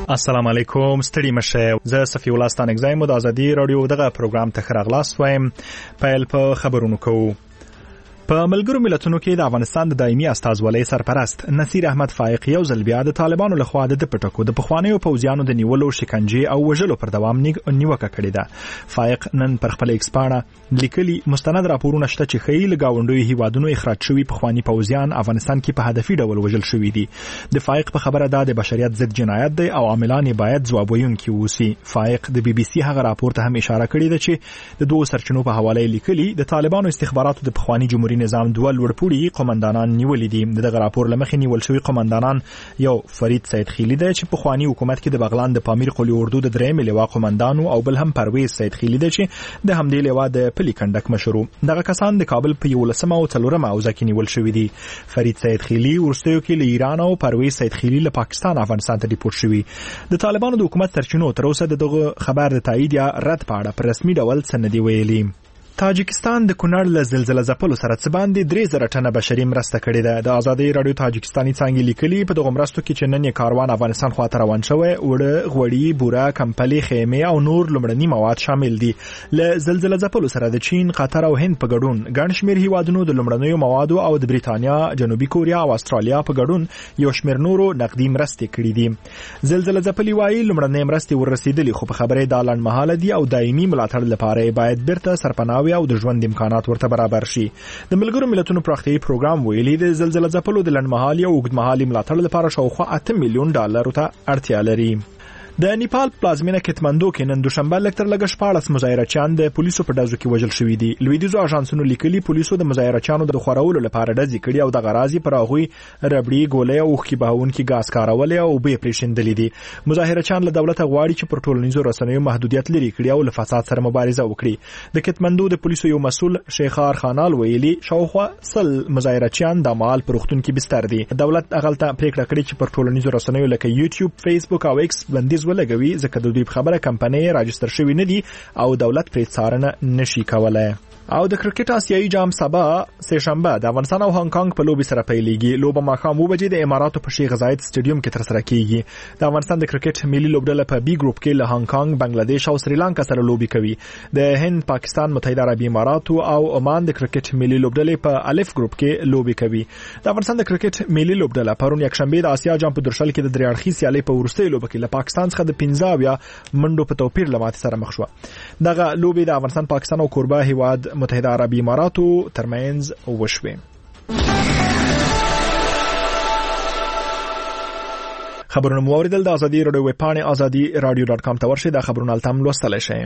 السلام علیکم، ستړي مشه. زه صفی الله ستانک زایم د ازادي رادیو دغه پروګرام ته خراغلاس وایم. پیل په خبرونو کوو. په ملګرو ملتونو کې د افغانستان د دایمي استازولۍ سرپرست نصیر احمد فائق یو ځل بیا د طالبانو لخوا د پټکو د پخوانیو پوځیانو د نیولو، شکنجې او وژلو پر دوام نیوکه کړې ده. فائق نن پر خپل ایکس پاڼه لیکلي مستند راپورونه شته چې ښیي له ګاونډیو هیوادونو اخراج شوي پخواني پوځیان افغانستان کې په هدفي ډول وژل شوي دي. د فائق په خبره ده د بشریت ضد جنایت دی او عاملان باید ځواب ویونکي واوسي. فائق د بي بي سي هغه راپور ته هم اشاره کړې ده چې د دوه سرچینو په حواله لیکلي د طالبانو استخباراتو د پخواني جمهوریت نظام دوه لوړپوړي قومندانان نیولې دي. دغه راپور لمخې نیول شوی قومندانان یو فرید سید خیلی دی چې پخواني حکومت کې د بغلان د پامیر قلی اردو د درېم لوا قومندانو او بل هم پرویز سید خیلی دی چې د همدې لوا د پلی کندک مشرو. دغه کسان د کابل په 11 او 4 اوزه کې نیول شوی دي. فرید سید خیلی ورستیو کې له ایران او پرویز سید خیلی له پاکستان افغانستان ته ریپورت شوی. د طالبانو د حکومت سرچینو تر اوسه دغه خبر د تایید یا رد په اړه پر رسمي ډول څه نه دی ویلي. تاجکستان د کونړ له زلزلې ځپلو سره څه باندې 3000 ټنه بشري مرسته کړې ده. د ازادي رادیو تاجکستاني څنګه لیکلي په دغه مرستو کې چې نن یې کاروان افغانستان خواته روان شوی، وړه غوړي، بوره، کمپلې، خیمې او نور لومړني مواد شامل دي. له زلزلې ځپلو سره د چین، قطر او هند په ګډون ګڼ شمېر هیوادونو د لومړنیو موادو او د بریتانیا، جنوبي کوریا او استرالیا په ګډون یو شمېر نورو نقدي مرستې کړې دي. زلزلې ځپلې وايي لومړنۍ مرستې ورسېدلې، خو په خبره د لنډمهاله دي او دایمي ملاتړ لپاره باید بیرته سرپناه او د ژوند امکانات ورته برابر شي. د ملګرو ملتونو پراختیايي پروګرام ویلي د زلزلې ځپلو د لنډمهالي او اوږدمهالي ملاتړ لپاره شاوخوا 8 میلیون ډالر ته اړتیا لري. د نیپال پلازمینه کټمندو کې نن دوشنبه لکتر لګ 14 مظاهرچیان د پولیسو په ډزو کې وژل شوي دي. لویدیزو اژانسونو لیکلي پولیسو د مظاهرچیانو د خورولو لپاره ډزې کړي او د غرازي پر هغوی ربړي، ګولۍ او خې بهونکي ګاز کارولې او به پرېښندلې دي. مظاهرچیان له دولت غواړي چې پر ټولنیزو رسنیو محدودیت لري کړي او له فساد سره مبارزه وکړي. د کټمندو د پولیسو یو مسؤل شیخار خانال ویلي شاوخوا 100 مظاهرچیان د مال پر وختون کې بستر دي. دولت اغلته پریکړه کړې چې پر ټولنیزو رسنیو لکه یوټیوب، فیسبوک او ایکس بندیز ولګوي ځکه د دوی په خبره کمپنۍ راجستر شوی نه دي او دولت پرې څارنه نشي کولای. او د کرکټ آسیایي جام سبا سه شنبه د افغانستان او هانګ کانګ په لوبي سره پیلېږي. لوبه ماښام 2 بجې د اماراتو په شیخ زاید سټیډیوم کې ترسره کیږي. د افغانستان د کرکټ ملي لوبډله په بي ګروپ کې له هانګ کانګ، بنگلاديش او سریلانکا سره لوبي کوي. د هند، پاکستان، متحده عربي اماراتو او عمان د کرکټ ملي لوبډلې په الف ګروپ کې لوبي کوي. د افغانستان د کرکټ ملي لوبډله پرون یکشنبه د آسیا جام په درشل کې د درې اړخي سیالي په ورستۍ لوبه کې له پاکستان څخه د 15 منډو په توپیر لمات سره مخ شو. دغه لوبي د افغانستان، پاکستان او کوربه هیواد متحده عربي اماراتو ترمنځ وشوي. خبرونه مو اوریدل. د ازادي رادیو ویب پاڼه azadi.radio.com ته ورشئ. دا خبرونه التم لوستل شي.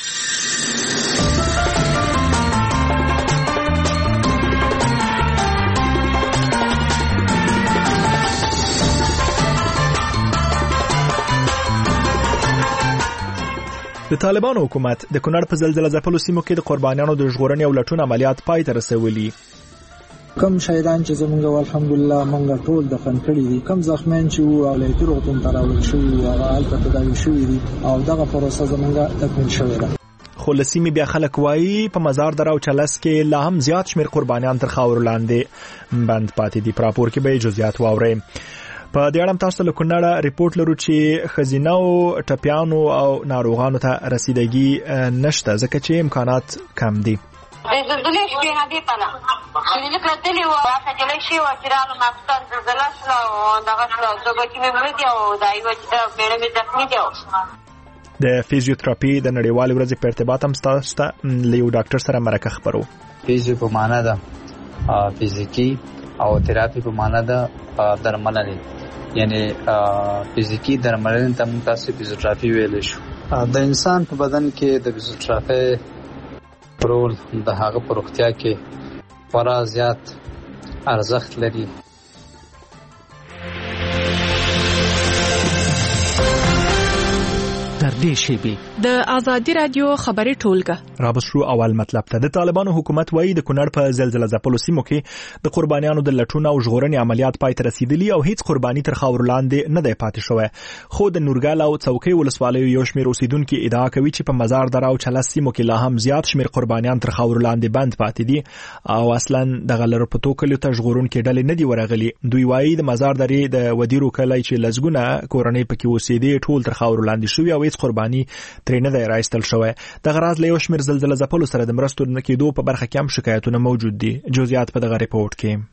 د طالبانو حکومت د کونړ په زلزلې ځپلو سیمو کې د قربانیانو د ژغورنې او لټون عملیات پای ته رسولي. کم شهیدان چې زمونږ الحمدلله مونږ ټول دفن کړي دي، کم زخمیان چې وو ولایتي روغتون ته راوړل شوي وو هغه هلته تداوي شوي دي او دغه پروسه زمونږ تکمیل شوې ده. خو له سیمې بیا خلک وایي په مزار در او چلس کې لا هم زیات شمېر قربانیان تر خاورو لاندې بند پاتې دي. په راپور کې به جزئیات واورئ. په دې اړه تاسو له کونړه ریپورت لرو چې خزینه او ټپیانو او ناروغانو ته رسیدګي نشته ځکه چې امکانات کم دي. زلزلې شوې نه دي پنه چې لکه تللی وو راځلې شي و چې راغله ماکستان زلزله شوه او دغه شوه زوګکې مې مړه دي او دا یوه چې د میړه مې زخمي دي. د فیزیوتراپي د نړیوالې ورځې په ارتباط هم ستاسو له یو ډاکټر سره مرکه خبرو. فیزیو په معنا ده فزیکی او تراپي په معنا ده درملنه، یعنی فزیکی درملنه ته موږ تاسو فیزیوتراپي ویل شو. د انسان په بدن کې د فیزیوتراپي رول د هغه په روغتیا کې خورا زیات ارزښت لري. تر دې شی د ازادي رادیو خبري ټولګه رابشرو اول مطلب ته د طالبانو حکومت وایي د کونړ په زلزلہ ځپلو سیمو کې د قربانیانو د لټون او ژغورنې عملیات پای ته رسیدلي او هیڅ قرباني تر خاورو لاندې نه دی پاتې شوی خو د نورګل او څوکۍ ولسوالیو یو شمېر اوسیدونکو ادعا کوي چې په مزار دره او چلس سیمو کې لا هم زیات شمېر قربانیان تر خاورو لاندې بند پاتې دي او اصلا دغه لر په توکل ته ژغورونکو ډلې نه دی ورغلي دوی وایي د مزار درې د ودیرو کلی چې لزګونه کورنۍ پکې اوسېدي ټول تر خاورو لاندې شوی او هیڅ قرباني ترې نه دی راایستل شوی د غراض له یو شمېر زلزلہ ځپلو سره د مرستو نه کېدو په برخه کې هم شکایتونه موجود دي جزئیات په دغه ریپورت کې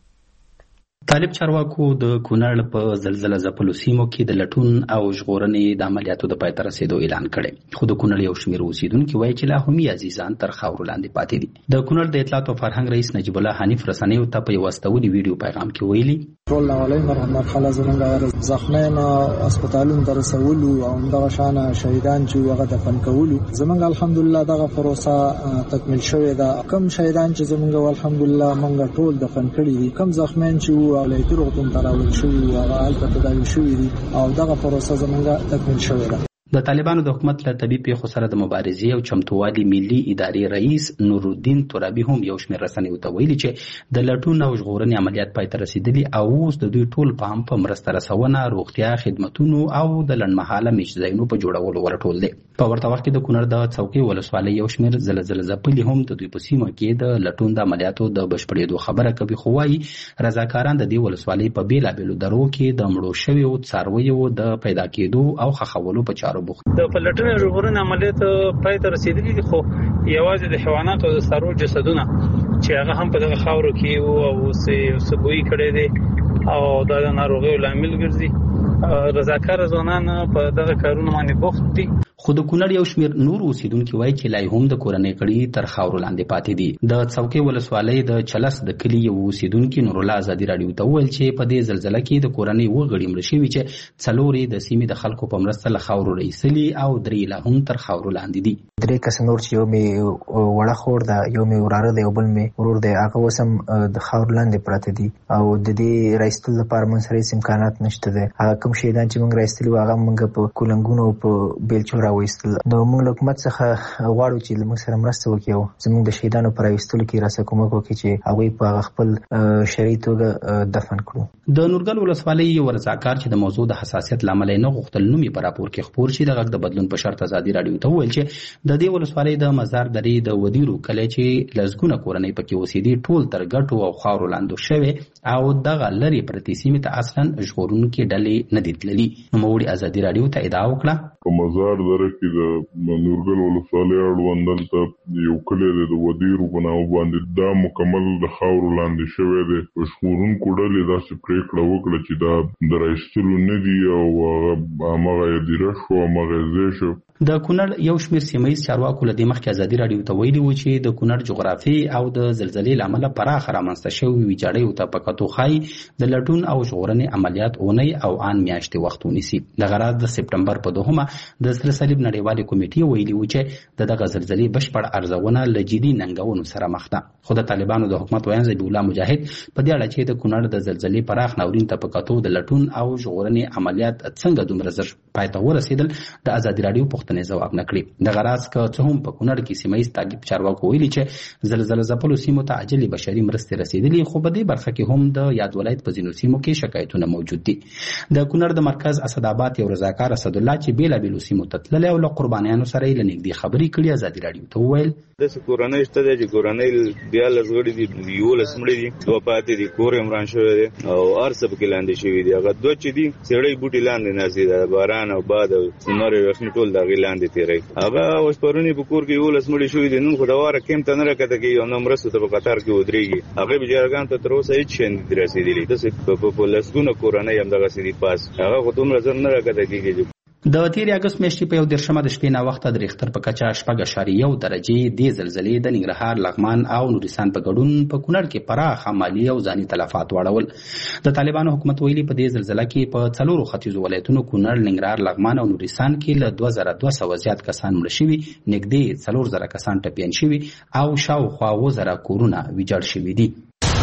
طالب چارواکو د کونړ په زلزلہ ځپلو سیمو کې د لټون او ژغورنې د عملیاتو د پای ته رسیدو اعلان کړي خو د کونړ یو شمېر اوسیدونکو وایي چې لا هم عزیزان تر خاورو لاندې پاتې دي د کونړ د اطلاعات او فرهنګ رئیس نجیب الله حنیف رسنیو ته په یو استولي ویډیو پیغام کې ویلي ټول علی مرحمت خلاص زمونږ زخمیان هسپتالونو ته رسولو او دغه شان شهیدان چې هغه دفن کولو زمونږ الحمدلله دغه پروسه تکمیل شوې ده کم شهیدان چې زمونږ الحمدلله مونږ ټول دفن کړي دي کم زخمیان چې ولایتي روغتون ته راوړل شوي هغه هلته تداوي شوي دي او دغه پروسه زمونږ تکمیل شوې ده د طالبانو د حکومت له طبي پیښو سره د مبارزې او چمتووالي ملي ادارې رئیس نور الدین ترابي هم یو شمېر رسنیو ته ویلي چې د لټون او ژغورنې عملیات پای ته رسیدلي او اوس د دوی ټول پام په مرسته رسونه روغتیا خدمتونو او د لنډمهاله میشت ځایونو په جوړولو ورټول دی په ورته وخت کې د کونړ د څوکۍ ولسوالۍ یو شمېر زلزلہ ځپلي هم د دوی په سیمه کې د لټون د عملیاتو د بشپړېدو خبره کوي خو وایي رضاکاران د دې ولسوالۍ په بیلابېلو درو کې د مړو شویو څارویو د پیدا کېدو او ښخولو په چارو بوخت د پلټنې او ژغورنې عملیات پای ته رسیدلي دي خو یوازې د حیواناتو او د څارویو جسدونه چې هغه هم په دغه خاورو کې وو او سبوی کړی دی او دا د ناروغیو لامل ګرځي رضاکار ځوانان په دغه کارونو باندې بوخت دي خو د کونړ یو شمېر نور اوسیدونکو وایي چې لای هم د کورنۍ کړي تر خاورو لاندې پاتې دي د څوکۍ ولسوالۍ د چلس د کلي یو اوسیدونکو نور الله ازادي راډیو ته وویل چې په دې زلزلہ کې د کورنۍ وګړي مړه شوي چې څلورې د سیمې د خلکو په مرسته له خاورو رایستلي او درې لا هم تر خاورو لاندې دي درې کس نور چې یو مې وړه خور ده یو مې وراره ده یو بل مې ورور دی هغه اوس هم د خاورو لاندې پراته دي او د دې رایستلو لپاره موږ سره هېڅ امکانات نشته دی هغه کوم شهیدان چې موږ رایستلي وو هغه موږ په کولنګونو او په بیلچو راوایستل نو موږ له حکومت څخه غواړو چې موږ سره مرسته وکړي او زموږ د شهیدانو په راویستلو کې راسره کومک وکړي چې هغوی په خپل شرعي توګه دفن کړو د نورګل ولسوالۍ یو رضاکار چې د موضوع د حساسیت له امله نه غوښتل نوم یې په راپور کې خپور شي د غږ د بدلون په شرط ازادي راډیو ته وویل چې د دې ولسوالۍ د مزار درې د ودیرو کلی چې لزګونه کورنۍ پکې اوسېدي ټول تر ګټو او خاورو لاندې شوې او دغه لرې پرتې سیمې ته اصلا ژغورونکي ډلې نه دي تللي نوموړي ازادي راډیو ته ادعا وکړه په مزار دره کې د نورګل ولسوالۍ اړوند دلته یو کلی دی د ودیرو په نامه باندې دا مکمل د خاورو لاندې شوی دی په ژغورونکو ډلې داسې پرېکړه وکړه چې دا د رایستلو نه دي او هماغه یې دیره شو هماغه یې ځای شو د کونړ یو شمېر سیمه ییز چارواکو له دې مخکې ازادي راډیو ته ویلي وو چې د کونړ جغرافي او د زلزلې له امله پراخه رامنځته شوې ویجاړیو ته په کتو ښایي د لټون او ژغورنې عملیات اونۍ او آن میاشتې وخت ونیسي دغه راز د سپټمبر په 2 د سره صلیب نړیوالې کمیټې ویلي وو چې دغه زلزلې بشپړ ارزونه له جدي ننګونو سره مخ ده خو د طالبانو د حکومت ویاند ذبیح الله مجاهد په دې اړه چې د کونړ د زلزلې پراخ ناورین ته په کتو د لټون او ژغورنې عملیات څنګه دومره زر پای ته ورسېدل د ازادي راډیو پوښتنې ځواب نه کړي دغه راز که څه هم په کونړ کې سیمه ییز تعقیب چارواکو ویلي چې زلزلہ ځپلو سیمو ته عاجلې بشري مرستې رسېدلي خو په دې برخه کې هم د یاد ولایت په ځینو سیمو کې شکایتونه موجود دي د کونړ د مرکز اسداباد یو رضاکار اسدالله چې بیلابېلو سیمو ته تللی او له قربانیانو سره یې له نږدې خبرې کړي ازادي راډیو ته وویل داسې کورنۍ شته دی چې کورنۍ 12 غړي دي 11 مړي دي 2 پاتې دي کور یې وران شوی دی او هر څه پکې لاندې شوي دي هغه 2 چې دي سړی بوټي لاندې ناستې ده باران او باد او لمر یخني ټول د هغې لاندې تېروي هغه اوس پرونی په کور کې 11 مړي شوي دي نن خو د واره کیمپ ته نه راکته کېږي او نه مرستو ته په قطار کې ودرېږي هغې بېچارهګانو ته تر اوسه هېڅ شی نه دي رسېدلي داسې په لسګونه کورنۍ همدغسې دي پاس هغه خو دومره زر نه راکته کېږي د تیر اگست میاشتې په 11 د شپې ناوخته د ریختر په کچه 4.1 درجې د زلزلې د ننګرهار لغمان او نورستان په ګډون په کونړ کې پراخه مالي او ځاني تلفات واړول د طالبانو حکومت ویلي په دې زلزلې کې په 4 ختیځو ولایتونو کونړ ننګرهار لغمان او نورستان کې له 2200 زیات کسان مړه شوي نږدې 4000 کسان ټپیان شوي او شاوخوا 1000 کورونه ویجاړ شوي دي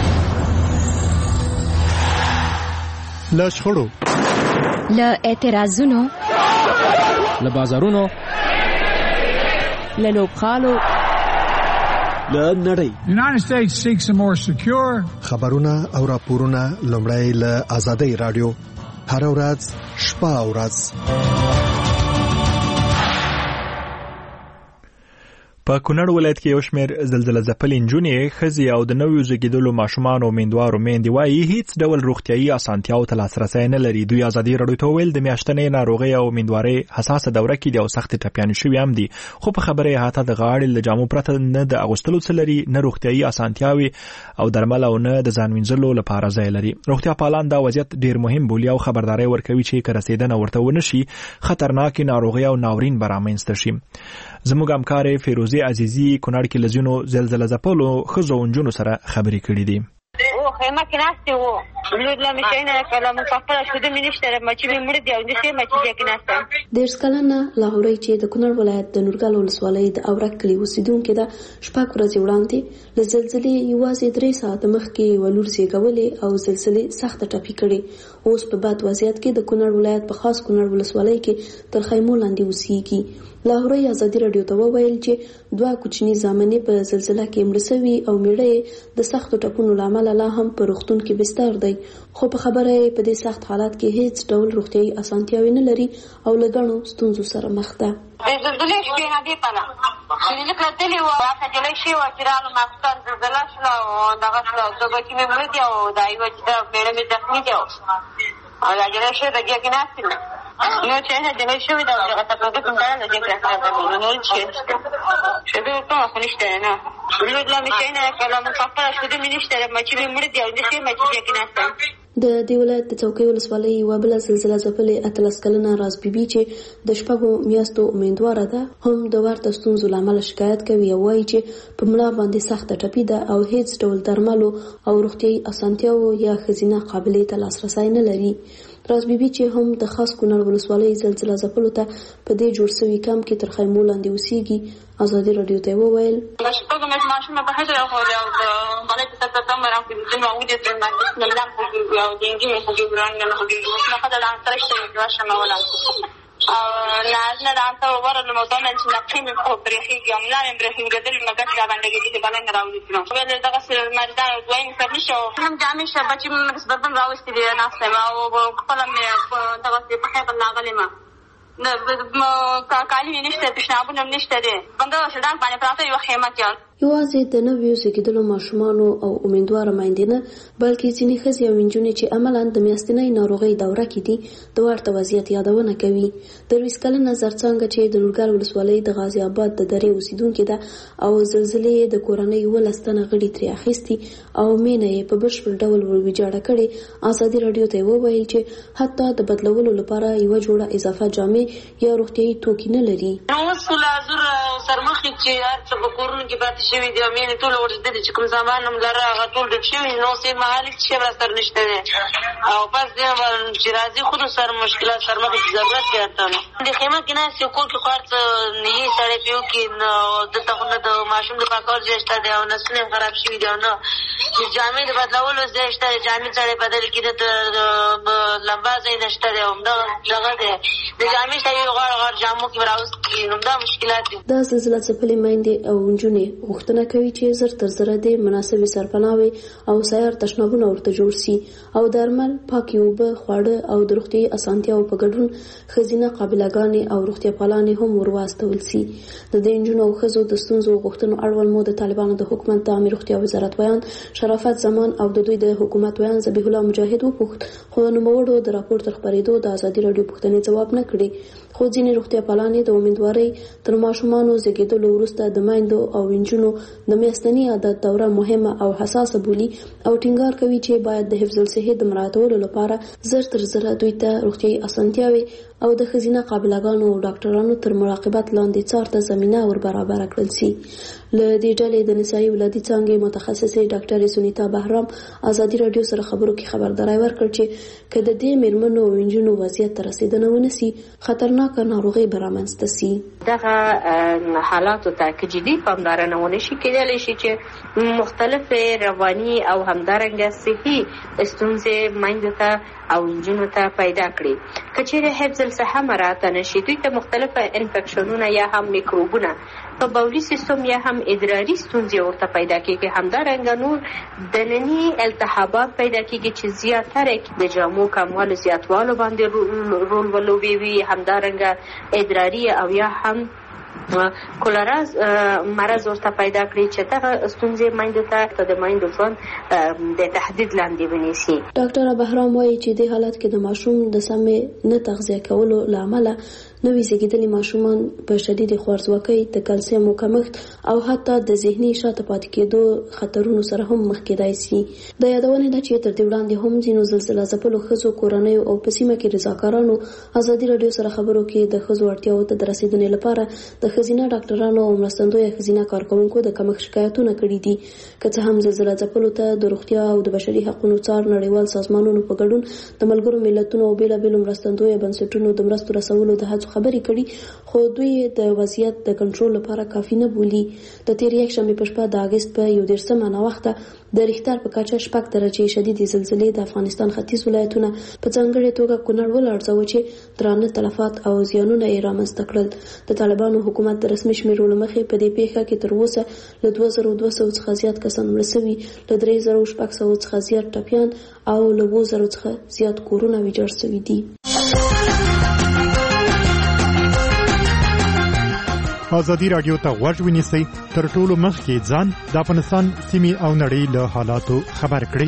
له شخړو له اعتراضونو له بازارونو له لوبخالو له نړۍ. United States seeks a more secure خبرونه او راپورونه لومړی له آزادۍ رادیو هر ورځ شپه او ورځ. په کونړ ولایت کې یو شمېر زلزله ځپلې نجونې ښځې او د نویو زیږېدلو ماشومانو میندوارو میندې وایي هیڅ ډول روغتیایي اسانتیاو ته لاسرسی نه لري. دوی ازادي راډیو ته وویل د میاشتنۍ ناروغۍ او میندوارۍ حساسه دوره کې دي او سختې ټپیانې شوي هم دي، خو په خبره یې حتی د غاړې له جامو پرته نه د اغوستلو څه لري، نه روغتیایي اسانتیاوې او درمل او نه د ځان وینځلو لپاره ځای لري. روغتیا پالان دا وضعیت ډیر مهم بولي او خبرداري ورکوي چې که رسیدنه ورته ونه شي خطرناکې ناروغۍ او ناورین به رامنځته شي. زموږ همکارې فیروزي عزیزي کونړ کې له ځینو زلزله ځپلو ښځو او نجونو سره خبرې کړې دي. خیمه کې ناستې وو لود لا مشینه کله مو خپل شوده منشتره مچې مړ دی او د خیمه کې ناستم. د سکلنه لاهوري چې د کونړ ولایت د نورګل ولسوالۍ د اورک کلی اوسیدونکو د شپږ ورځې وړاندې له زلزلې یوازې 3 ساعت مخکې ولور زیږولې او زلزلې سخت ټپي کړې. اوس په بد وضعیت کې د کونړ ولایت په خاص کونړ ولسوالۍ کې تر خیمو لاندې اوسېږي. لاهوري ازادي راډیو ته وویل چې 2 کوچني زامنې په زلزلہ کې مړ شوي او میړه د سختو ټپونو لامل لا هم په روغتون کې بستر دی، خو په خبره یې په دې سخت حالات کې هیڅ ډول روغتیایي اسانتیاوې نه لري او له ګڼو ستونزو سره مخ ده. زلزلې شوې نه دي پاله چې لیکل تللی و راته جلې شي و چې رالو ماستان زلزله شوه او دغه شوه دوه کې مې مړ دي او دا یو چې د میړه مې زخمي دی او دا جلې شوې د دې کې ناستې نو چې نه جلې شوې دا هغه ته په کوم ځای نه دې کړه نو چې دې ته خو نشته نه لود لا مشینه کله مو خپل شوده منشته مچې مړ دی او د خیمه کې ناستم. د دې ولایت د چوکۍ ولسوالۍ یوه بله زلزله ځپلې 18 کلنه راز بیبي چې د شپږو میاشتو امیندواره ده هم د ورته ستونزو له امله شکایت کوي او وایي چې په مړه باندې سخته ټپي ده او هیڅ ډول درملو او روغتیایي اسانتیاوو یا ښځینه قابلیت ته لاسرسی نه لري. راز بیبي چې هم د خاص کونړ ولسوالۍ زلزله ځپلو ته په دې جوړ شوي کمپ کې تر خیمو لاندې اوسېږي. ازادي راډیو ته وویل شپږو ماشومانو په هغه خو او د باندې ته تم راځي چې نو ودې ته نه لام او د انګلیسي په ګران نه هغه نو خدای لا ترشته واشه ما ولا نه راته ورته نو ته چې نقیم په برېخي ګملا مې برېخي ګدل مګر دا باندې کې باندې راوځي نو ولې دا څه مردا دوی مې فرني شو هم جامې شبه چې موږ سبب راوستي دي نه سم او خپل مې دا څه په خپل ناغلې ما نه کالی نشته پښنابونه نشته دي بنده شډان باندې پراته یو خیمه کې یوازې د نویو زیږېدلو ماشومانو او امیندواره میندې نه بلکې ځینې ښځې او نجونې چې عملاً د میاشتنۍ ناروغۍ دوره کې دي د ورته وضعیت یادونه کوي. د 20 کلنه زرڅانګه چې د نورګل ولسوالۍ د غازي آباد د درې اوسیدونکې ده او زلزلې د کورنۍ 12 تنه غړي ترې اخیستي او مینه یې په بشپړ ډول ویجاړه کړې. ازادي راډیو ته وویل چې حتی د بدلولو لپاره یو جوړه اضافه جامې یا روغتیایي توکي نه لري. اوس لا زر سرمخې چې هر څه په کورونو کې پاتې شوي دي او مینې ټول ورزده دي چې کوم زمان هم لره هغه ټول ډک شوي نو سې مهالک چې به سر نشته دی او بس دی چې راځي خود سر مشکلات سرمخې ضرورت دی ته د خیمه کې نه سې کور کې خارڅ نه یې سړی پیو کې د تخونه د ماشوم د پاکول ځشته دی او نسل خراب شوي دی او نه چې جامې د بدلولو ځشته جامې سړی بدل کې د لمبا ځای نشته دی او دغه دی د جامې سړی غار جامو کې راوستي نو دا مشکلات دي. دا زلزله ځپلې میندې او نجونې غوښتنه کوي چې زر تر زره د مناسبې سرپناوي او سیار تشنابونه ورته جوړ شي او درمل پاکې اوبه خواړه او د روغتیایي اسانتیاوو په ګډون ښځینه قابلهګانې او روغتیا پالانې هم ورواستول شي. د دې نجونو او ښځو د ستونزو غوښتنو اړوند مو د طالبانو د حکومت د عامه روغتیا وزارت ویان شرافت زمان او د دوی د حکومت ویان ذبیح الله مجاهد وپوښت خو نوموړو د راپور تر خپرېدو د ازادي راډیو پوښتنې ځواب نه کړي. خو ځینې روغتیا پالانې د امیندوارۍ تر ماشومانو زیږېدلو وروسته د میندو او نجونو د میاشتنۍ عادت دوره مهمه او حساسه بولي او ټینګار کوي چې باید د حفظ الصحې د مراعاتولو لپاره زر تر زره دوی ته روغتیایي اسانتیاوې او د ښځینه قابلهګانو او ډاکټرانو تر مراقبت لاندې څار ته زمینه ور برابره کړل شي. له دې ډلې د نسایي ولادي څانګې متخصصې ډاکټرې سونیتا بهرام ازادي راډیو سره خبرو کې خبرداری ورکړ چې که د دې میرمنو او نجونو وضعیت ته رسیدنه ونه شي خطرناک خطرناکه ناروغي برامنځته سي. دغه حالاتو ته کې جدي پاملرنه ونشي کېدلی شي چې مختلفې رواني او همدارنګه صحي ستونزې میندو ته او نجونو ته پیدا کړي. که چیرې حفظ الصحه مراعات نشي، دوی ته مختلفه انفیکشنونه یا هم میکروبونه په بولي سیستم یا هم ادراري ستونزې ورته پیدا کېږي. همدارنګه نور دنني التهابات پیدا کېږي چې زیاتره د جامو کموالو زیاتوالو باندې رول ولوبوي. همدارنګه ادراري او یا هم کولرا مرض ورته پیدا کړي چې دغه ستونزې میندو ته د میندو ژوند د تهدید لاندې ونیسي. ډاکټر بهرام وایي چې د حالت کې د ماشوم د سمې نه تغذیه کولو لامل نوې زیږیدلي ماشومان په شدید خوارځواکۍ، د کلسیم کمښت او حتی د ذهني شاته پاتې کېدو خطرونو سره هم مخ کېدای شي. د یادونې ده چې تر دې وړاندې هم ځینو زلزله ځپلو ښځو، کورنیو او په سیمه کې رضاکارانو ازادي راډیو سره خبرو کې د ښځو اړتیاوو ته د رسیدنې لپاره د ښځینه ډاکټرانو او مرستندویه ښځینه کارکوونکو د کمښت شکایتونه کړي دي. که څه هم زلزله ځپلو ته د روغتیا او د بشري حقوقو څار نړیوال سازمانونو په ګډون د ملګرو ملتونو او بیلابیلو مرستندویه بنسټونو د مرستو رسولو د هڅو خبرې کړي، خو دوی د وضعیت د کنټرول لپاره کافي نه بولي. د تیر یکشنبه په شپه د اگست په 11 ناوخته د ریختر په کچه 6 درجې شدید زلزلې د افغانستان ختیځ ولایتونه په ځانګړې توګه کونړ ولړزاوه چې درانه تلفات او زیانونه یې رامنځته کړل. د طالبانو حکومت د رسمي شمیرو له مخې په دې پیښه کې تر اوسه له 2200 څخه زیات کسان مړه شوي، له 3600 څخه زیات ټپیان او له 2000 څخه زیات کورونه ویجاړ شوي دي. ازادي راډیو ته غوږ ونیسئ، تر ټولو مخکې ځان د افغانستان سیمې او نړۍ له حالاتو خبر کړئ.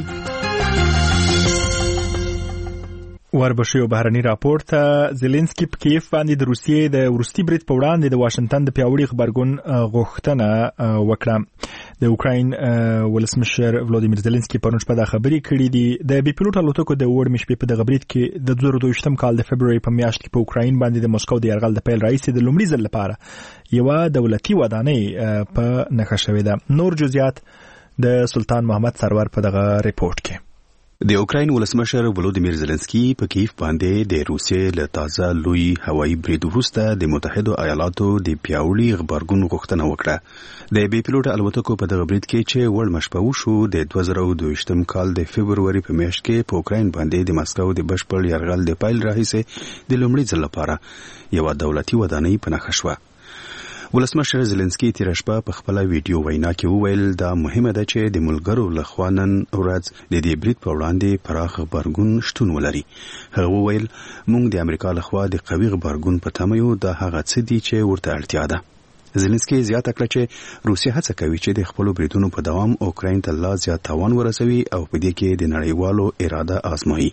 وربشیو بهرني راپور ته زيلنسکي په کیف باندې د روسیې د وروستي برید په وړاندې د واشنگټن د پیاوړي خبرګون غوښتنه وکړه. د اوکراین ولسمشر ولادیمیر زيلنسکي پرون شپه دا خبرې کړې دي. د بي پيلوټ الوتکو د وړ مشپې په دغه برید کې د 2022 کال د فبراير په میاشت کې په اوکراین باندې د مسکو د یرغل د پیل رئیس د لومړي ځل لپاره یو دولتي ودانۍ په نښه شوې ده. نور جزئیات د سلطان محمد سرور په دغه ریپورت کې. د اوکراین ولسمشر ولادیمیر زيلنسکي په کیف باندې د روسیې له تازه لوی هوایي برید وروسته د متحده ایالاتو د پیاوړي خبرګون غوښتنه وکړه. د بي پيلوټ الوتکو په دغه برید کې چې وړ مشپه وشو د 2022 کال د فبراير په میاشت کې په اوکراین باندې د مسکو د بشپړ یرغل د پیل راهیسې د لومړي ځل لپاره یو دولتي ودانۍ په نښه شوه. ولسمشر زيلنسکي تیر شپه په خپل ویډیو وینا کې وویل دا مهمه ده چې د ملګرو له خوا نن ورځ د دې برید په وړاندې پراخ خبرګون شتون ولري. هغه وویل موږ د امریکا له خوا د قوي خبرګون په تمه یو، دا هغه څه دي چې ورته اړتیا ده. زيلنسکي زیاته کړه چې روسیه هڅه کوي چې د خپل بریدونو په دوام اوکراین ته لا زیات تاوان ورسوي او په دې کې د نړیوالو اراده آزمایي.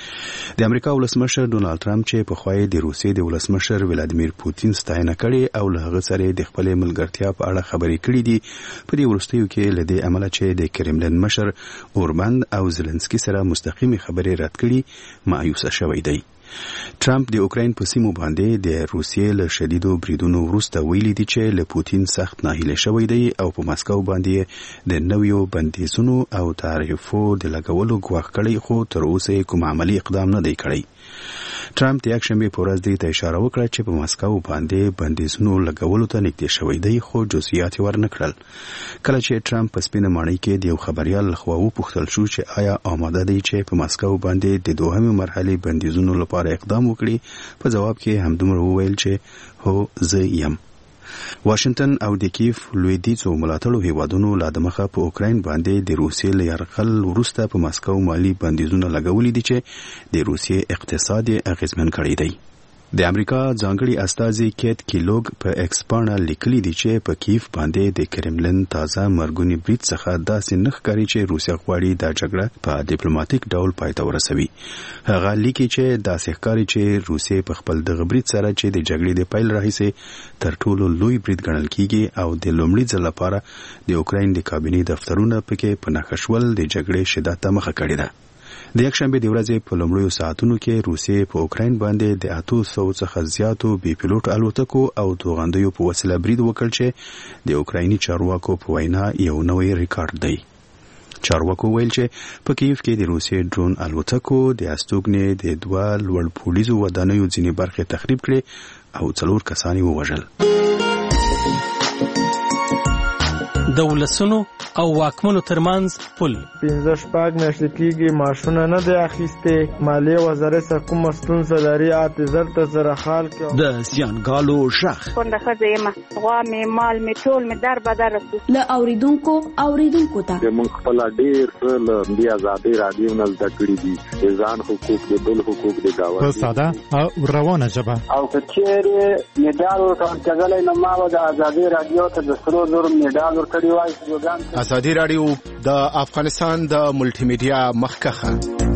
د امریکا ولسمشر ډونالد ټرمپ چې په خوای د روسیې د ولسمشر ولادیمیر پوتین ستاینه کړي او له هغه سره د خپل ملګرتیا په اړه خبرې کړې دي، په دې وروستیو کې لدې عمل چې د کرملین مشر اوربان او زيلنسکي سره مستقیمه خبرې رد کړي مایوسه شوی دی. ټرمپ د اوکراین په سیمو باندې د روسیې له شدیدو بریدونو وروسته ویلي دي چې له پوتین سخت ناهیله شوی دی او په مسکو باندې د نویو بندیزونو او تعرفو د لګولو غواړي کړي، خو تر اوسه کوم عملی اقدام نه دی کړی. ټرمپ د یکشنبه په ورځ دې ته اشاره وکړه چې په مسکو باندې بندیزونو لګولو ته نږدې شوی دی، خو جزئیات ورنکړل. کله چې ټرمپ په سپینه ماڼۍ کې د یو خبريال لخوا وپوښتل شو چې آیا آماده دی چې په مسکو باندې د دوهمه مرحله بندیزونو لپاره اقدام وکړي، په جواب کې همدومره وویل چې هو زه یم. واشنگټن او د کیف لویدیځو ملاتړو هیوادونو لا دمخه په اوکراین باندې د روسیې له یرغل وروسته په مسکو مالی بندیزونه لګولې دي چې د روسیې اقتصاد اغیزمن کړی دی. د امریکا ځانګړي استازي کیت کیلوګ په ایکس باندې لیکلي دي چې په کیف باندې د کرملین تازه مرګونی برید څخه داسې نه ښکاري چې روسیا غواړي دا جګړه په ډیپلوماټیک ډول پای ته ورسوي. هغه لیکي چې داسې ښکاري چې روسیا په خپل دغه برید سره چې د جګړې د پیل راهیسې تر ټولو لوی برید ګڼل کیږي او د لومړي ځل لپاره د اوکراین د کابینې دفترونه پکې په نښه شول د جګړې شدت ته مخه کړې ده. د یکشنبه د ورځې په لومړیو ساعتونو کې روسیې په اوکراین باندې د 800 څخه زیاتو بي پيلوټ الوتکو او توغندیو په وسیله برید وکړ چې د اوکرایني چارواکو په وینا یو نوې ریکارډ دی. چارواکو ویل چې په کیف کې د روسیې ډرون الوتکو د استوګنې د 2 لوړ پولیسو ودانیو ځینې برخې تخریب کړې او 4 کسان یې ووژل. د ولسونو او واکمنو ترمنځ پل 15 میاشتې کېږي ماشونه نه دی اخیستې. مالیې وزارت څخه کومه ستونزه لري اته زر سره حال کړو. د زیانګالو شخ کونډه ښځه یم، غوا مې مال مې ټول مې در بدر رسو. له اوریدونکو ته موږ خپل ډېر له دې ازادي رادیو نه زده کړي دي، د ځان حقوق د بل حقوق د داوا په ساده او روانه ژبه. او کچېرې میډال ورکړل نو ما د ازادي رادیو ته د 300 میډال ورکړی وای. ازادي رادیو د افغانستان د ملټي میډیا مخکخه.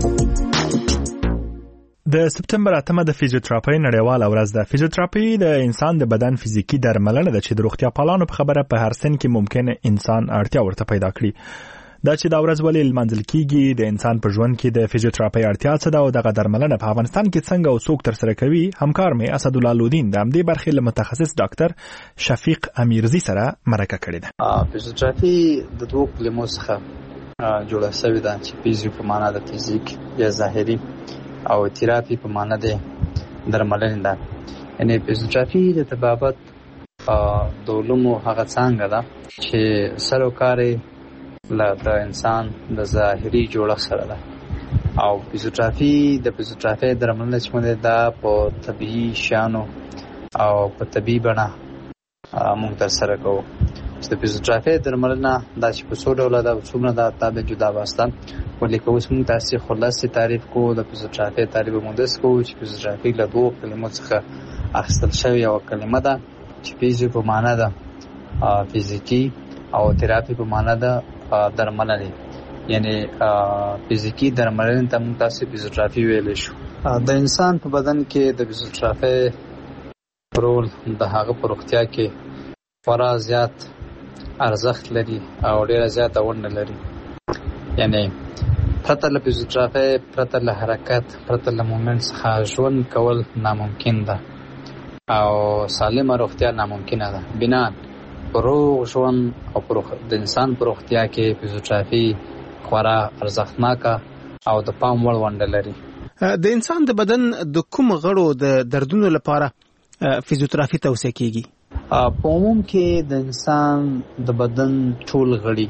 د سپتمبر 8 د فزیوتراپي نړیواله ورځ ده. فزیوتراپي د انسان د بدن فزیکی درملنه ده چې د روغتیا پالانو په خبره په هر سن کې ممکن انسان اړتیا ورته پیدا کړي. دا چې دا ورځ ولې لمانځل کیږي، د انسان په ژوند کې د فزیوتراپي اړتیا څه ده او دغه درملنه په افغانستان کې څنګه او څوک تر سره کوي، همکار مې اسدالله لودین د همدې برخې له متخصص ډاکټر شفیق امیرزی سره مرکه کړې ده. فزیوتراپي د دوه کلمو څخه جوړه شوې ده چې فزیو په معنا د فزیک یا ظاهري او تراپي په معنا د درملنې ده. یعنی فزیوتراپي د طبابت د علومو هغه څانګه ده چې سروکاري د انسان د ظاهري جوړښت سره ده او فزیوتراپي د فزیوتراپي درملنه چې موږ دا په طبيعي شانو او په طبيعي بڼه موږ تر سره کوو. چې د فزیوتراپي درملنه دا چې په څو ډوله ده، څومره ده تا به جدا واسطه ولیکو. اوس موږ تاسو خلاصې تعریف کوو. د فزیوتراپي تعریف موږ داس کوو چې فزیوتراپي له دوه کلمو څخه اخیستل شوی یو کلمه ده چې فزیو په معنا ده فزیکی او تراپي په معنا ده درملنه. یعنی فزیکی درملنه ته موږ تاسو فزیوتراپي ویل شو. د انسان په بدن کې د فزیوتراپي رول د هغه په روغتیا کې خورا زیات ارزښت لري او ډیره زیاته ونډه لري. یعنی پرته له فزیوتراپي، پرته له حرکت، پرته له مومنټ څخه ژوند کول ناممکن ده او سالمه روغتیا ناممکنه ده. بنا روغ ژوند او د انسان په روغتیا کې فزیوتراپي خورا ارزښتناکه او د پام وړ ونډه لري. د انسان د بدن د کوم غړو د دردونو لپاره فزیوتراپي توصیه کیږي؟ په عموم کې د انسان د بدن ټول غړي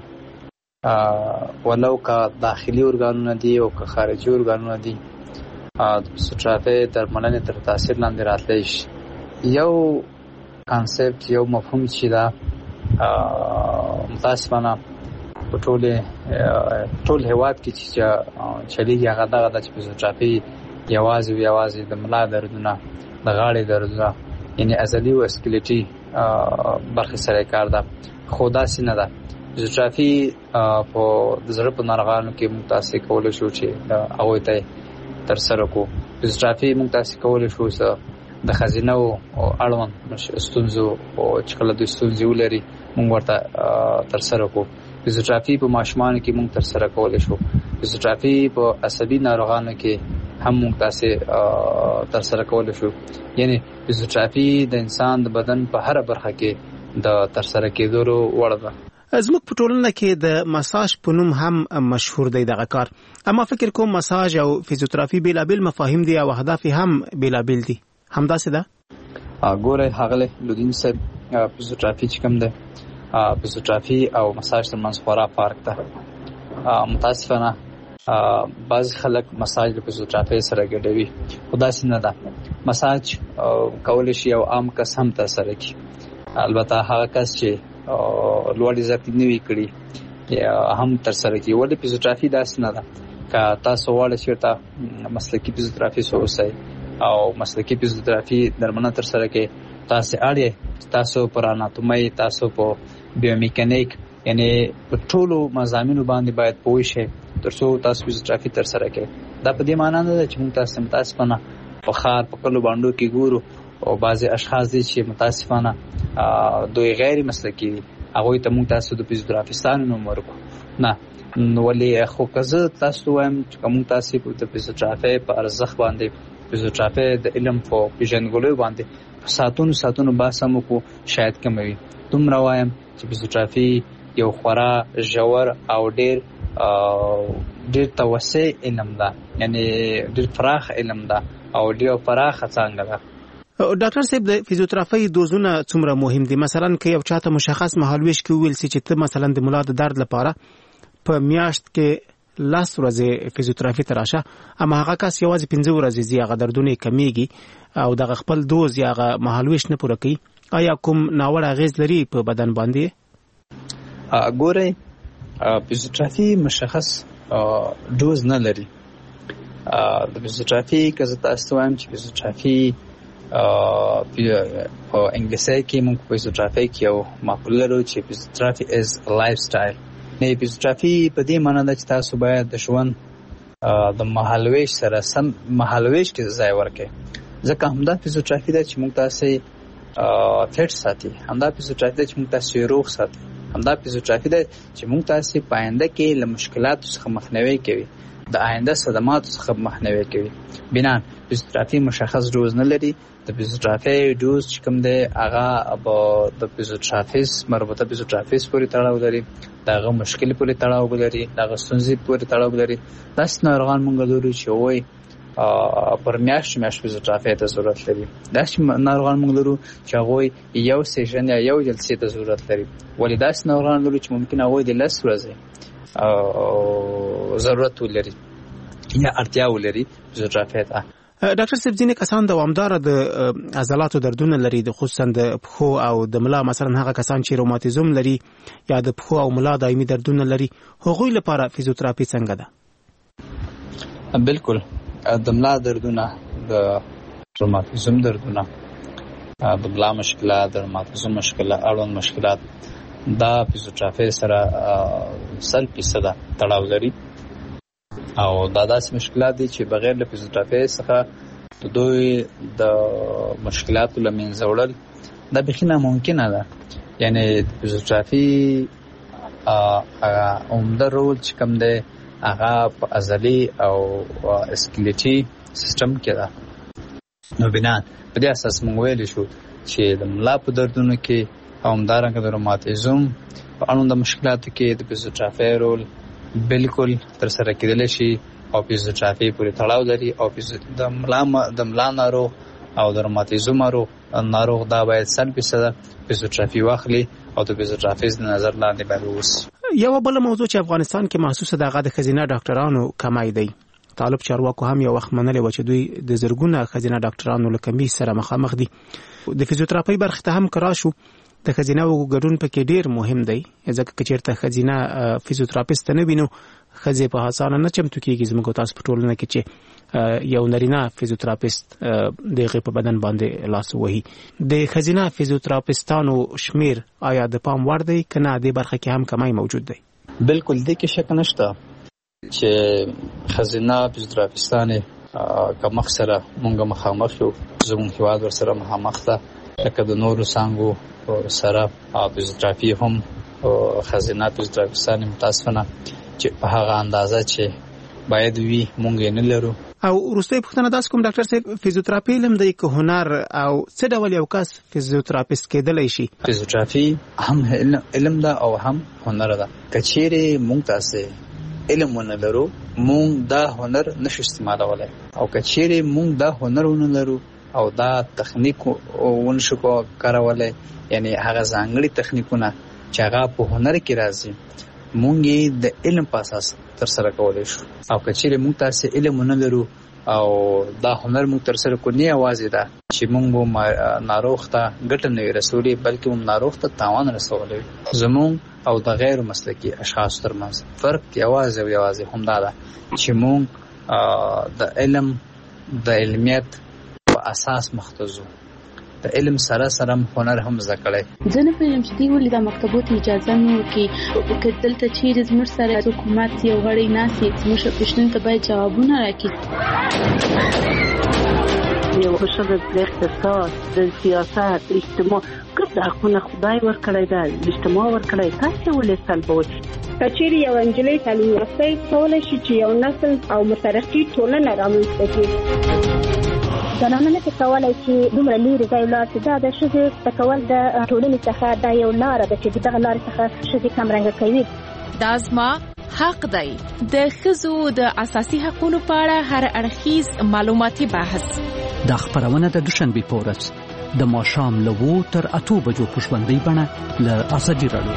ولو که داخلي ارګانونه دي او که خارجي ارګانونه دي د فزیوتراپي درملنې تر تاثیر لاندې راتلی شي. یو کانسپټ، یو مفهوم چې دا متاسفانه په ټول هیواد کې چې چلیږي هغه دغه ده چې فزیوتراپي یوازې د ملا دردونه، د غاړې دردونه، یعنی عضلي او اسکلیټي برخې سره کار ده. خو داسې نه ده. فزیوتراپي په د زړه په ناروغانو کې موږ تاسو کولی شو چې هغوی ته تر سره کړو. فزیوتراپي موږ تاسو کولی شو د خزینه او اړوند ستونزو او چې کله د ستونزې ولري موږ ورته تر سره کړو. فزیوتراپي په ماشومانو کې موږ تر سره کولی شو. فزیوتراپي په عصبي ناروغانو کې هم موږ تاسو تر سره کولی شو. یعنی فزیوتراپي د انسان د بدن په هر برخه کې د تر سره کېدو وړ ده. زموږ په ټولنه کې د مساج په نوم هم مشهور دی دغه کار. اما فکر کوم مساج او فزیوتراپي بیلابیل مفاهیم دي او اهداف هم بیلابیل دي. همداسې ده؟ ګوره ښاغلی لودین صاحب، فزیوتراپي چې کوم ده، فزیوتراپي او مساج ترمنځ خورا فرق ده. متاسفانه بعض خلک مساج د فزیوتراپي سره ګډوي، خو داسې نه ده. مساج کولی شي یو عام کس هم ترسره کړي، البته هغه کس چې لوړ عزت نه وي کړي هم ترسره کړي. ولې فزیوتراپي داسې نه ده. که تاسو غواړئ چېرته مسلکي فزیوتراپیست اوسئ او مسلکي فزیوتراپي درملنه ترسره کړئ، تاسو اړ یې تاسو پر اناتومي، تاسو په بیومیکانیک، یعنی په ټولو مضامینو باندې باید پوه شئ ترڅو تاسو فزیوتراپي ترسره کړئ. دا په دې معنی نه ده چې موږ تاسو متاسفانه په ښار په کلو باندو کې ګورو او بعضې اشخاص دي چې متاسفانه دوی غیر مسلکي دي، هغوی ته موږ تاسو د فزیوتراپیستانو نوم ورکړو. نه، ولې خو که زه تاسو ته وایم چې که موږ تاسې د فزیوتراپۍ په ارزښت باندې، فزیوتراپۍ د علم په پېژندګلوۍ باندې په ساعتونو بحث هم وکړو، شاید کمه وي. دومره وایم چې فزیوتراپي یو خورا ژور او ډېر توسع علم ده، یعنی ډېر پراخ علم ده او ډېر پراخه څانګه ده. ډاکټر صاحب د فزیوتراپي دوزونه څومره مهم دي؟ مثلا که یو چاته مشخص مهالويش کې ویل سي چې ته مثلا د ملا د درد لپاره په میاشت کې 10 ورځې فزیوتراپي تراشه، اما هغه کس یوازې 15 ورځې زی هغه دردونه کمیږي او د خپل دوز یا هغه مهالويش نه پوره کوي، آیا کوم ناوړه اغیز لري په بدن باندې؟ ګوره فزیوتراپي مشخص دوز نه لري. د فزیوتراپي که زه تاسو وایم چې فزیوتراپي په انګلیسي کې موږ په فزیوتراپي کې یو مقوله لرو چې فزیوتراپي از لایف سټایل. نه فزیوتراپي په دې معنی ده چې تاسو باید د ژوند د مهالويش سره سم مهالويش کې ځای ورکړئ، ځکه همدا فزیوتراپي ده چې موږ تاسو فټ ساتي، همدا فزیوتراپي ده چې موږ تاسو روغ ساتي، همدا فزیوتراپي ده چې موږ تاسو په آینده کې له مشکلاتو څخه مخنیوي کوي، د آینده صدماتو څخه مخنیوي کوي. بنان فزیوتراپي مشخص ډوز نه لري. د فزیوتراپي ډوز چې کوم دی هغه د فزیوتراپیست مربوطه فزیوتراپیست پورې تړاو لري، دغه مشکل پورې تړاو لري، دغه ستونزې پورې تړاو لري. داسې ناروغان موږ لرو چې وایي پر میاشت فزیوتراپي ته ضرورت لري. داسې ناروغان موږ لرو چې هغوی یو سیشن یا یو جلسې ته ضرورت لري. ولې داسې ناروغان لرو چې ممکن هغوی د 10 ورځې ضرورت ولري یا اړتیا ولري فزیوتراپي ته. ډاکټر صاحب ځینې کسان دوامداره د عضلاتو دردونه لري، خصوصا د پښو او د ملا، مثلا هغه کسان چې روماتیزم لري یا د پښو او ملا دایمي دردونه لري، هغوی لپاره فزیوتراپي څنګه ده؟ بالکل د ملا دردونه، د روماتیزم دردونه، د ملا مشکلات، د روماتیزم مشکلات، اړوند مشکلات، دا فزیوتراپي سره 100% تړاو لري او دا داسې مشکلات دي چې بغیر له فزیوتراپي څخه د دوی د مشکلاتو له منځه وړل دا بیخي ناممکنه ده. یعنی فزیوتراپي عمده رول چې کوم دی هغه په عضلي او اسکلیټي سیستم کې ده. نو بنا په دې اساس موږ ویلی شو چې د ملا په دردونو کې او همدارنګه د روماتیزم په اړوند مشکلاتو کې د فزیوتراپي رول بالکل تر سره کېدلی شي او فزیوتراپي پورې تړاو لري. او د ملا ناروغ او د روماتیزم ناروغ دا باید 100% فزیوتراپي واخلي او د فزیوتراپي نظر لاندې باید ووسي. یو بل موضوع چې افغانستان کې محسوسه دغه د ښځینه ډاکټرانو کمای دی. طالب چارواکو هم یو وخت منلې و چې دوی د زرګونه ښځینه ډاکټرانو له کمی سره مخامخ دي. د فزیوتراپي برخه ته هم کرا شو. د ښځینه ګډون پکې ډیر مهم دی، ځکه چې چیرته ښځینه فزیوتراپیست نه وینو ښځې په اسانه نه چمتو کېږي. زموږ تاسو په ټولنه کې چې یو نارینه فزیوتراپیست دغه په بدن باندې لاس وهي، د ښځینه فزیوتراپیستانو شمیر آیا د پام وړ دی که نه دې برخه کې هم کمای موجود دی؟ بالکل دې کې شک نشته چې ښځینه فزیوتراپیستانې کمښت سره موږ مخامخ یو، زموږ هېواد ورسره مخامخ ده، لکه د نورو څانګو سره فزیوتراپي هم ښځینه فزیوتراپیستانې متاسفانه چې په هغه اندازه چې باید وي موږ یې نه لرو. او وروستۍ پوښتنه داسې کوم ډاکټر صاحب، فزیوتراپي علم دی که هنر، او څه ډول یو کس فزیوتراپیست کېدلی شي؟ فزیوتراپي هم علم ده او هم هنر ده. که چیرې موږ تاسې علم ونه لرو موږ دا هنر نشو استعمالولی، او که چیرې موږ دا هنر ونه لرو او دا تخنیک ونشو کارولی، یعنی هغه ځانګړي تخنیکونه چې هغه په هنر کې راځي مونږ یې د علم په اساس تر سره کولی شو. او که چیرې مونږ تاسې علم ونه لرو او دا هنر مونږ تر سره کړو، نه یوازې ده چې مونږ به ناروغ ته ګټه نه وي رسولې بلکې مونږ ناروغ ته تاوان رسولی وي. زمونږ او د غیر مسلکي اشخاصو ترمنځ فرق یوازې همدا ده چې مونږ د علم د علمیت په اساس مختصو، د علم سره سره هنر هم زده کړی. زه نه پوهېږم چې دوی ولې دا مکتبو ته اجازه نه ورکوي، که دلته چیرې زموږ سره حکومت یو غړی ناست وي زموږ پوښتنو ته باید جوابونه راکړي. یو ښځه د اقتصاد، د سیاست، اجتماع ګډ حقونه خدای ورکړی ده، اجتماع ورکړی، تاسې ولې سلبوئ؟ که چیرې یو نجلۍ تعلیم یافته کولی شي چې یو نسل او مترقي ټولنه رامنځته کړي. زنانه نه کولای چې دومره لري ځای لاړ شي. دا د ښځې زده کول د ټولنې څخه دا یو لاره ده چې دغه لارې څخه ښځې کمرنګه کوي. دا زما حق دی. د ښځو د اساسي حقوقو په اړه هر اړخیز معلوماتي بحث دا خبرونه د دوشنبه په ورځ د ماښام له 2 تر 8 بجو په ژوندۍ بڼه له ازادي راډیو.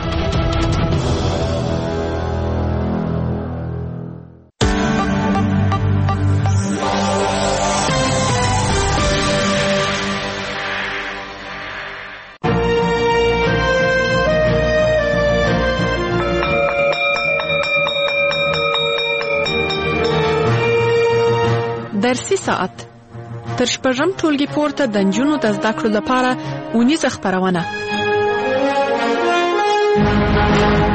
درسي ساعت تر شپږم ټولګي پورته د نجونو د زده کړو لپاره اونیزه خپرونه.